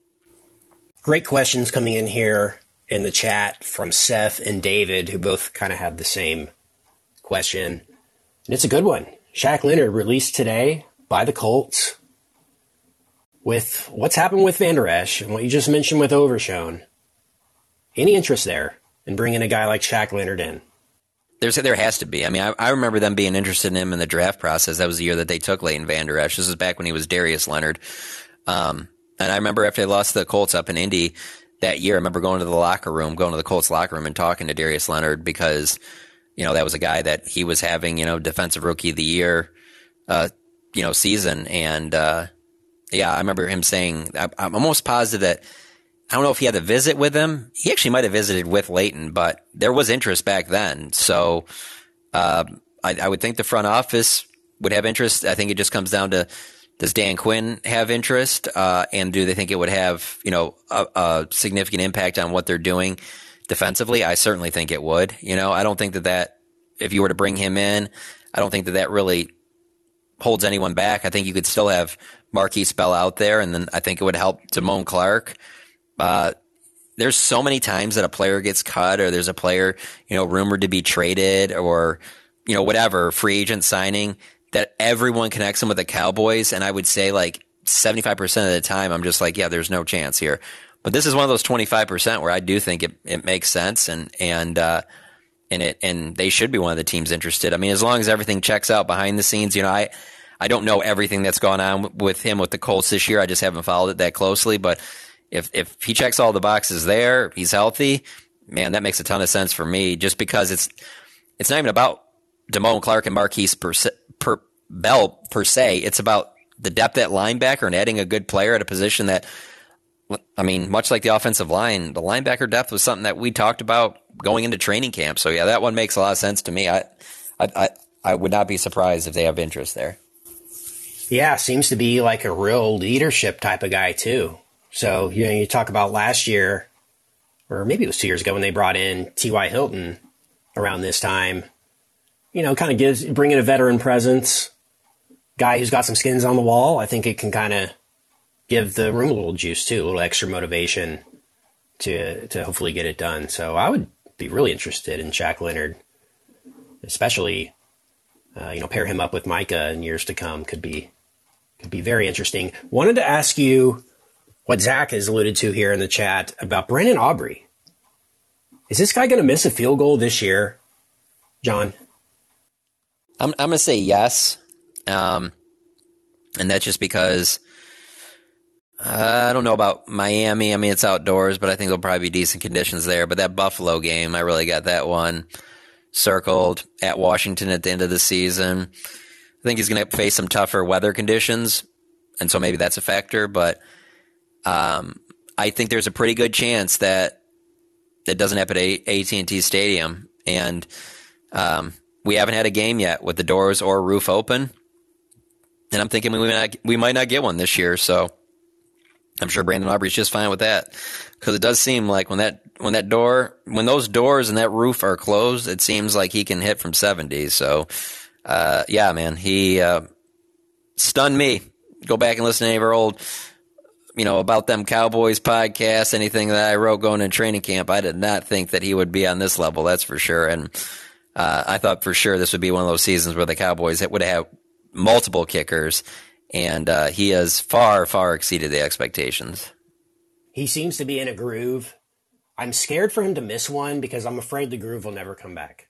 Great questions coming in here in the chat from Seth and David, who both kind of have the same question. And it's a good one. Shaq Leonard released today by the Colts. With what's happened with Vander Esch and what you just mentioned with Overshown, any interest there in bringing a guy like Shaq Leonard in? There's, there has to be. I mean, I, I remember them being interested in him in the draft process. That was the year that they took Leighton Vander Esch. This was back when he was Darius Leonard. Um, and I remember after they lost the Colts up in Indy that year, I remember going to the locker room, going to the Colts locker room and talking to Darius Leonard, because, you know, that was a guy that he was having, you know, defensive rookie of the year, uh, you know, season. And, uh, yeah, I remember him saying, I'm almost positive that, I don't know if he had a visit with him. He actually might have visited with Leighton, but there was interest back then. So uh, I, I would think the front office would have interest. I think it just comes down to, does Dan Quinn have interest? Uh, and do they think it would have, you know, a, a significant impact on what they're doing defensively? I certainly think it would. You know, I don't think that that, if you were to bring him in, I don't think that that really holds anyone back. I think you could still have Marquise Bell out there, and then I think it would help Damone Clark. Uh, there's so many times that a player gets cut, or there's a player, you know, rumored to be traded, or, you know, whatever, free agent signing, that everyone connects them with the Cowboys. And I would say like seventy-five percent of the time, I'm just like, yeah, there's no chance here. But this is one of those twenty-five percent where I do think it, it makes sense, and, and, uh, and it, and they should be one of the teams interested. I mean, as long as everything checks out behind the scenes, you know, I, I don't know everything that's gone on with him with the Colts this year. I just haven't followed it that closely, but if, if he checks all the boxes there, he's healthy, man, that makes a ton of sense for me, just because it's, it's not even about Damone Clark and Marquise per, per Bell per se. It's about the depth at linebacker and adding a good player at a position that, I mean, much like the offensive line, the linebacker depth was something that we talked about going into training camp. So yeah, that one makes a lot of sense to me. I, I, I, I would not be surprised if they have interest there. Yeah, seems to be like a real leadership type of guy too. So, you know, you talk about last year, or maybe it was two years ago when they brought in T Y. Hilton around this time, you know, kind of gives, bring in a veteran presence, guy who's got some skins on the wall. I think it can kind of give the room a little juice too, a little extra motivation to, to hopefully get it done. So I would be really interested in Shaq Leonard, especially, uh, you know, pair him up with Micah in years to come. Could be, could be very interesting. Wanted to ask you what Zach has alluded to here in the chat about Brandon Aubrey. Is this guy going to miss a field goal this year, John? I'm, I'm going to say yes. Um, and that's just because uh, I don't know about Miami. I mean, it's outdoors, but I think there'll probably be decent conditions there. But that Buffalo game, I really got that one circled. At Washington at the end of the season, I think he's going to face some tougher weather conditions, and so maybe that's a factor. But um, I think there's a pretty good chance that that doesn't happen at A T and T Stadium. And um, we haven't had a game yet with the doors or roof open. And I'm thinking we might not, we might not get one this year. So I'm sure Brandon Aubrey's just fine with that, because it does seem like when that when that door when those doors and that roof are closed, it seems like he can hit from seventy. So uh, yeah, man, he uh, stunned me. Go back and listen to any of our old, you know, About Them Cowboys podcast, anything that I wrote going in training camp. I did not think that he would be on this level. That's for sure. And uh, I thought for sure this would be one of those seasons where the Cowboys would have multiple kickers. And uh, he has far, far exceeded the expectations. He seems to be in a groove. I'm scared for him to miss one because I'm afraid the groove will never come back.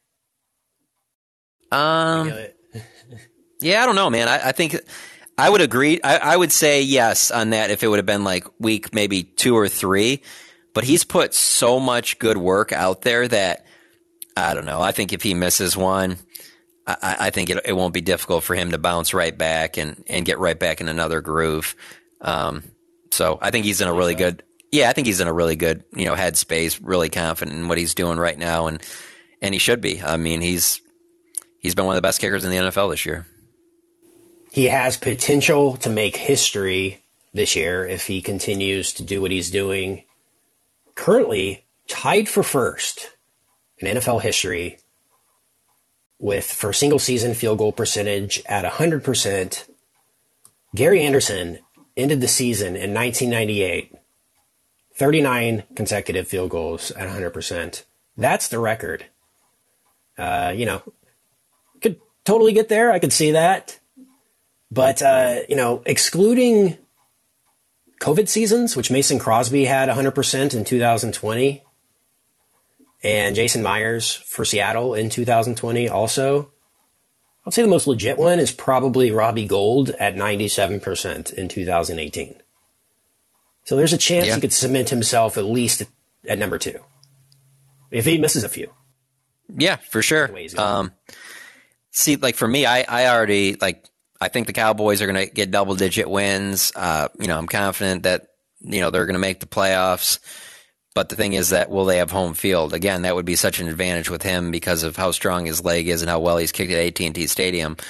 Um, yeah, I don't know, man. I, I think I would agree. I, I would say yes on that if it would have been like week maybe two or three. But he's put so much good work out there that I don't know. I think if he misses one, I, I think it, it won't be difficult for him to bounce right back and, and get right back in another groove. Um, so I think he's in a really good, yeah, I think he's in a really good, you know, headspace, really confident in what he's doing right now. And, and he should be. I mean, he's, he's been one of the best kickers in the N F L this year. He has potential to make history this year if he continues to do what he's doing. Currently tied for first in N F L history with, for single season field goal percentage at one hundred percent. Gary Anderson ended the season in nineteen ninety-eight, thirty-nine consecutive field goals at one hundred percent. That's the record. Uh, you know, could totally get there. I could see that. But, uh, you know, excluding COVID seasons, which Mason Crosby had one hundred percent in two thousand twenty, and Jason Myers for Seattle in two thousand twenty also, I'd say the most legit one is probably Robbie Gould at ninety-seven percent in two thousand eighteen. So there's a chance yeah. he could cement himself at least at, at number two, if he misses a few. Yeah, for sure. Um, see, like for me, I, I already, like, I think the Cowboys are going to get double-digit wins. Uh, you know, I'm confident that, you know, they're going to make the playoffs. But the thing is that, will they have home field? Again, that would be such an advantage with him because of how strong his leg is and how well he's kicked at A T and T Stadium.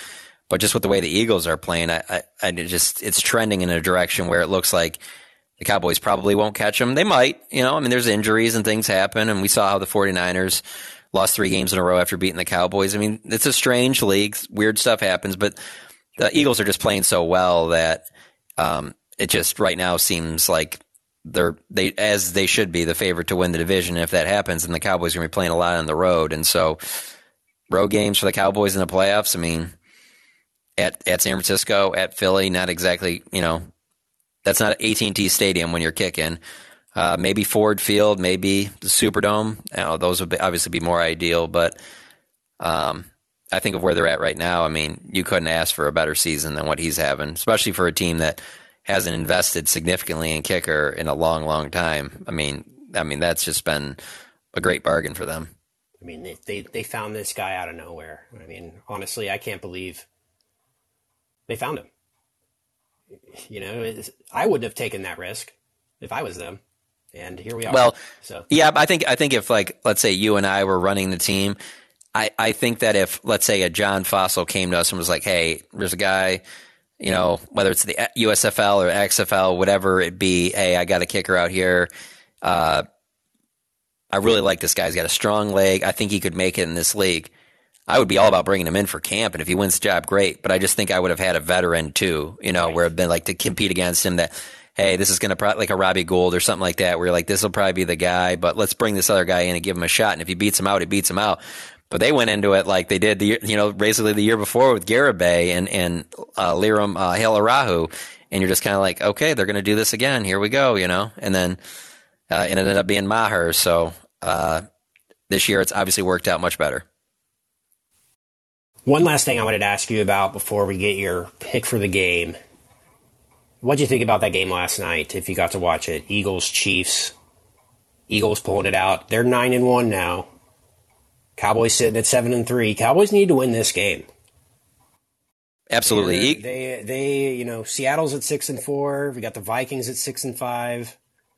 But just with the way the Eagles are playing, I, I, I just it's trending in a direction where it looks like the Cowboys probably won't catch them. They might, you know, I mean, there's injuries and things happen, and we saw how the 49ers lost three games in a row after beating the Cowboys. I mean, it's a strange league. Weird stuff happens, but the Eagles are just playing so well that um, it just right now seems like they're they as they should be the favorite to win the division. If that happens, then the Cowboys are going to be playing a lot on the road, and so road games for the Cowboys in the playoffs. I mean, at at San Francisco, at Philly, not exactly, you know, that's not A T and T Stadium when you're kicking. Uh, maybe Ford Field, maybe the Superdome. You know, those would be, obviously be more ideal, but um, I think of where they're at right now. I mean, you couldn't ask for a better season than what he's having, especially for a team that hasn't invested significantly in kicker in a long, long time. I mean, I mean that's just been a great bargain for them. I mean, they they, they found this guy out of nowhere. I mean, honestly, I can't believe they found him. You know, I wouldn't have taken that risk if I was them. And here we are. Well, so yeah, I think I think if, like, let's say you and I were running the team, I, I think that if, let's say, a John Fossil came to us and was like, hey, there's a guy, you know, whether it's the U S F L or X F L, whatever it be, hey, I got a kicker out here. Uh, I really like this guy. He's got a strong leg. I think he could make it in this league. I would be all about bringing him in for camp, and if he wins the job, great. But I just think I would have had a veteran too, you know, right, where it'd been like to compete against him that, hey, this is going to pro- like a Robbie Gould or something like that, where you're like, this will probably be the guy, but let's bring this other guy in and give him a shot. And if he beats him out, he beats him out. But they went into it like they did the, you know, basically the year before with Garibay and, and uh, Liram uh, Halarahu. And you're just kind of like, okay, they're going to do this again. Here we go, you know? And then uh, it ended up being Maher. So uh, this year it's obviously worked out much better. One last thing I wanted to ask you about before we get your pick for the game. What did you think about that game last night, if you got to watch it? Eagles, Chiefs. Eagles pulling it out. They're nine and one now. Cowboys sitting at seven and three. Cowboys need to win this game. Absolutely. They, they, they, you know, Seattle's at six and four. We got the Vikings at six and five.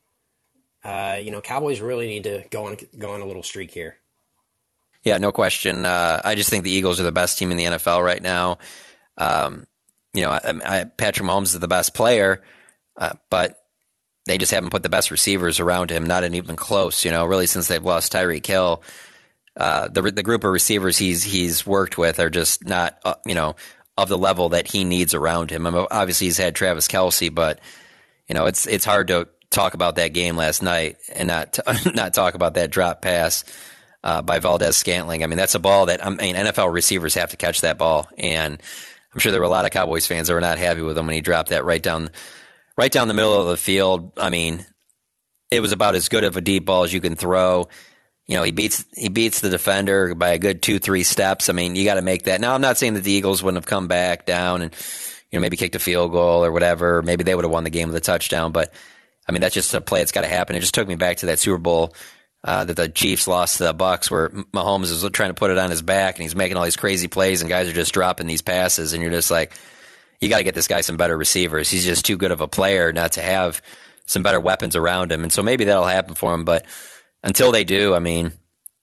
Uh, you know, Cowboys really need to go on, go on a little streak here. Yeah, no question. Uh, I just think the Eagles are the best team in the N F L right now. Um, you know, I, I, Patrick Mahomes is the best player, uh, but they just haven't put the best receivers around him, not even close. You know, really since they've lost Tyreek Hill, uh, the the group of receivers he's he's worked with are just not, uh, you know, of the level that he needs around him. I mean, obviously, he's had Travis Kelce, but you know, it's it's hard to talk about that game last night and not t- not talk about that drop pass Uh, by Valdez-Scantling. I mean, that's a ball that, I mean, N F L receivers have to catch that ball. And I'm sure there were a lot of Cowboys fans that were not happy with him when he dropped that right down, right down the middle of the field. I mean, it was about as good of a deep ball as you can throw. You know, he beats, he beats the defender by a good two, three steps. I mean, you got to make that. Now, I'm not saying that the Eagles wouldn't have come back down and, you know, maybe kicked a field goal or whatever. Maybe they would have won the game with a touchdown, but I mean, that's just a play that's got to happen. It just took me back to that Super Bowl Uh, that the Chiefs lost to the Bucs, where Mahomes is trying to put it on his back and he's making all these crazy plays and guys are just dropping these passes, and you're just like, you got to get this guy some better receivers. He's just too good of a player not to have some better weapons around him. And so maybe that'll happen for him, but until they do, I mean,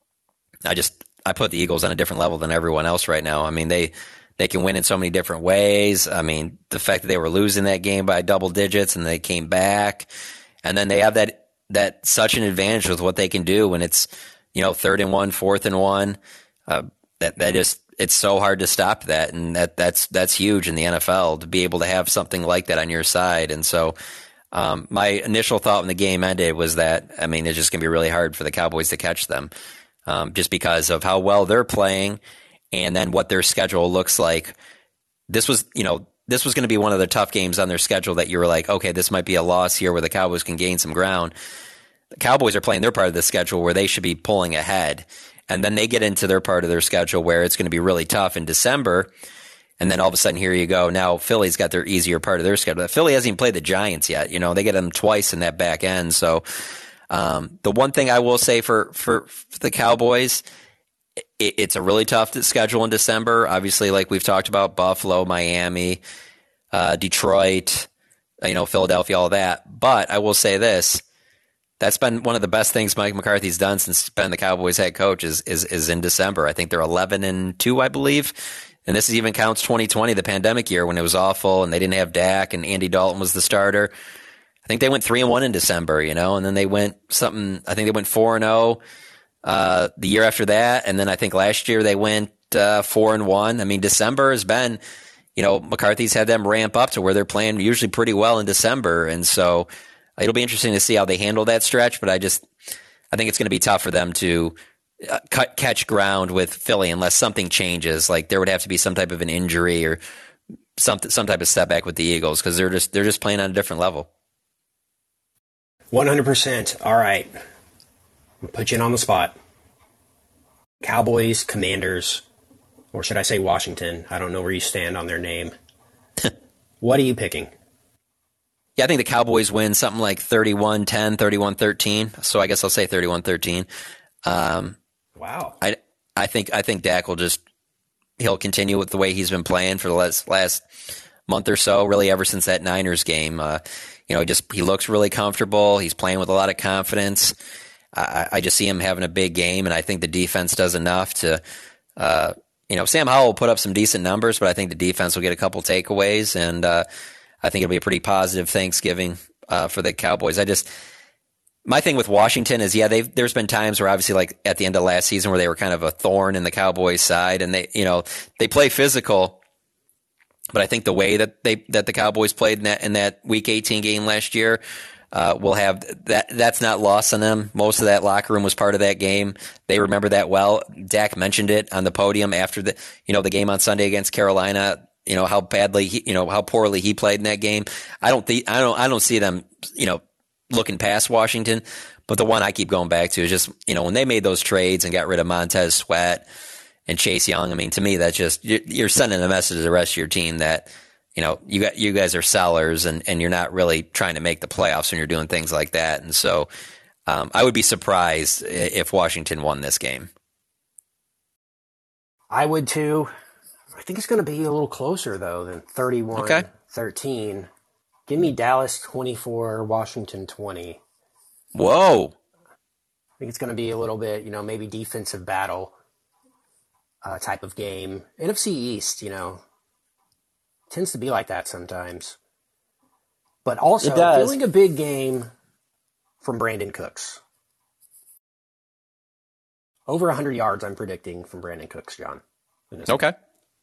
I just I put the Eagles on a different level than everyone else right now. I mean, they they can win in so many different ways. I mean, the fact that they were losing that game by double digits and they came back, and then they have that that such an advantage with what they can do when it's, you know, third and one, fourth and one. Uh, that that just it's so hard to stop that, and that that's that's huge in the N F L to be able to have something like that on your side. And so, um, my initial thought when the game ended was that, I mean, it's just going to be really hard for the Cowboys to catch them, um, just because of how well they're playing, and then what their schedule looks like. This was, you know. This was going to be one of the tough games on their schedule that you were like, okay, this might be a loss here where the Cowboys can gain some ground. The Cowboys are playing their part of the schedule where they should be pulling ahead. And then they get into their part of their schedule where it's going to be really tough in December. And then all of a sudden, here you go. Now Philly's got their easier part of their schedule. Philly hasn't even played the Giants yet. You know, they get them twice in that back end. So um, the one thing I will say for, for, for the Cowboys, it, it's a really tough schedule in December. Obviously, like we've talked about, Buffalo, Miami, uh, Detroit, you know, Philadelphia, all that. But I will say this. That's been one of the best things Mike McCarthy's done since he's been the Cowboys head coach is, is, is in December. I think they're eleven and two, I believe, And this even counts twenty twenty, the pandemic year, when it was awful and they didn't have Dak and Andy Dalton was the starter. I think they went three and one in December, you know, and then they went something. I think they went four and zero uh, the year after that, and then I think last year they went uh, four and one. I mean, December has been, you know, McCarthy's had them ramp up to where they're playing usually pretty well in December, and so it'll be interesting to see how they handle that stretch. But I just, I think it's going to be tough for them to uh, cut, catch ground with Philly unless something changes. Like there would have to be some type of an injury or some some type of setback with the Eagles because they're just they're just playing on a different level. one hundred percent. All right. I'll put you in on the spot. Cowboys, Commanders, or should I say Washington? I don't know where you stand on their name. What are you picking? Yeah, I think the Cowboys win something like thirty-one ten, thirty-one thirteen. So I guess I'll say thirty-one thirteen. Um, wow. I, I think I think Dak will just he'll continue with the way he's been playing for the last last month or so, really ever since that Niners game. Uh, you know, just he looks really comfortable. He's playing with a lot of confidence. I, I just see him having a big game, and I think the defense does enough to, uh, you know, Sam Howell will put up some decent numbers, but I think the defense will get a couple takeaways, and uh, I think it'll be a pretty positive Thanksgiving uh, for the Cowboys. I just my thing with Washington is, yeah, they've there's been times where obviously like at the end of last season where they were kind of a thorn in the Cowboys' side, and they you know they play physical. But I think the way that they that the Cowboys played in that in that Week eighteen game last year uh, will have that. That's not lost on them. Most of that locker room was part of that game. They remember that well. Dak mentioned it on the podium after the you know the game on Sunday against Carolina. You know how badly he, you know how poorly he played in that game. I don't think I don't I don't see them you know looking past Washington. But the one I keep going back to is just you know when they made those trades and got rid of Montez Sweat and Chase Young. I mean, to me, that's just you're sending a message to the rest of your team that you know you got you guys are sellers and, and you're not really trying to make the playoffs when you're doing things like that. And so, um, I would be surprised if Washington won this game. I would too. I think it's going to be a little closer though than thirty-one thirteen. Give me Dallas twenty-four, Washington twenty. Whoa! I think it's going to be a little bit, you know, maybe defensive battle. Uh, type of game. N F C East, you know, tends to be like that sometimes. But also, feeling a big game from Brandon Cooks. Over one hundred yards, I'm predicting, from Brandon Cooks, John. Okay.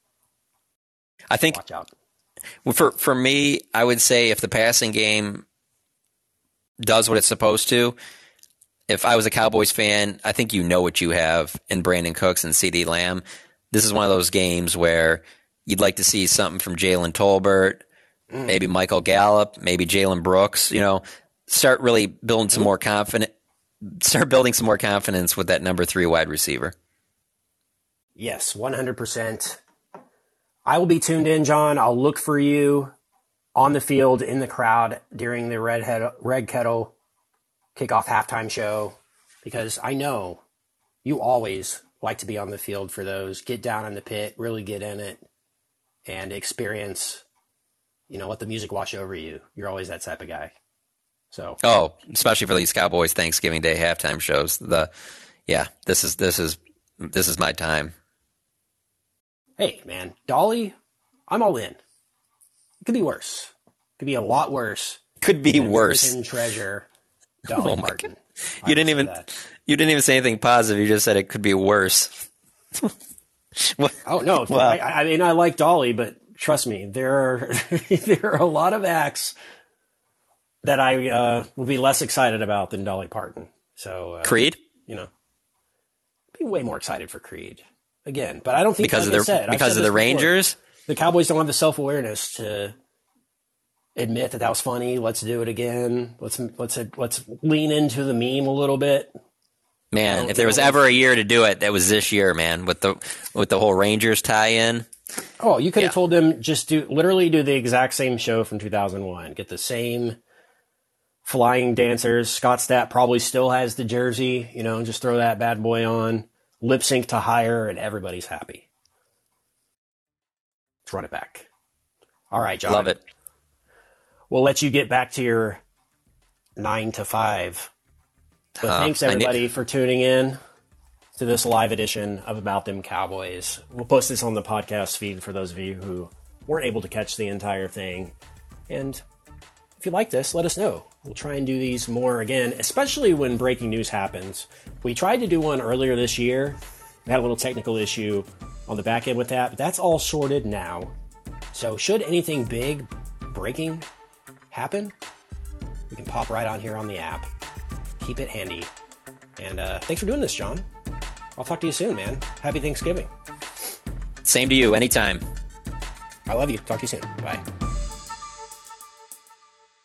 I think, watch out. For, for me, I would say if the passing game does what it's supposed to, if I was a Cowboys fan, I think you know what you have in Brandon Cooks and CeeDee Lamb. This is one of those games where you'd like to see something from Jalen Tolbert, mm. maybe Michael Gallup, maybe Jalen Brooks. You know, start really building some more confidence. Start building some more confidence with that number three wide receiver. Yes, one hundred percent. I will be tuned in, John. I'll look for you on the field, in the crowd during the Red, Head, Red Kettle kickoff halftime show, because I know you always like to be on the field for those. Get down in the pit, really get in it, and experience, you know, let the music wash over you. You're always that type of guy. So, oh, especially for these Cowboys Thanksgiving Day halftime shows. The yeah, this is this is this is my time. Hey, man, Dolly, I'm all in. It could be worse. It could be a lot worse. Could be worse. Treasure. Dolly oh my Parton. God. You didn't even that. you didn't even say anything positive. You just said it could be worse. oh no! Wow. I, I mean, I like Dolly, but trust me, there are there are a lot of acts that I uh, would be less excited about than Dolly Parton. So uh, Creed, you know, be way more excited for Creed again. But I don't think because like of the said, because said of the before, Rangers. The Cowboys don't have the self awareness to admit that that was funny. Let's do it again. Let's let's let's lean into the meme a little bit. Man, if there was ever a year to do it, that was this year, man. With the with the whole Rangers tie-in. Oh, you could have yeah. told them just do literally do the exact same show from two thousand one. Get the same flying dancers. Scott Stapp probably still has the jersey. You know, just throw that bad boy on. Lip sync to Higher, and everybody's happy. Let's run it back. All right, John. Love it. We'll let you get back to your nine to five. But uh, thanks, everybody, need- for tuning in. to this live edition of About Them Cowboys. We'll post this on the podcast feed for those of you who weren't able to catch the entire thing. And if you like this, let us know. We'll try and do these more again, especially when breaking news happens. We tried to do one earlier this year. We had a little technical issue on the back end with that, but that's all sorted now. So should anything big breaking happen, we can pop right on here on the app. Keep it handy. And uh, thanks for doing this, John. I'll talk to you soon, man. Happy Thanksgiving. Same to you, anytime. I love you. Talk to you soon. Bye.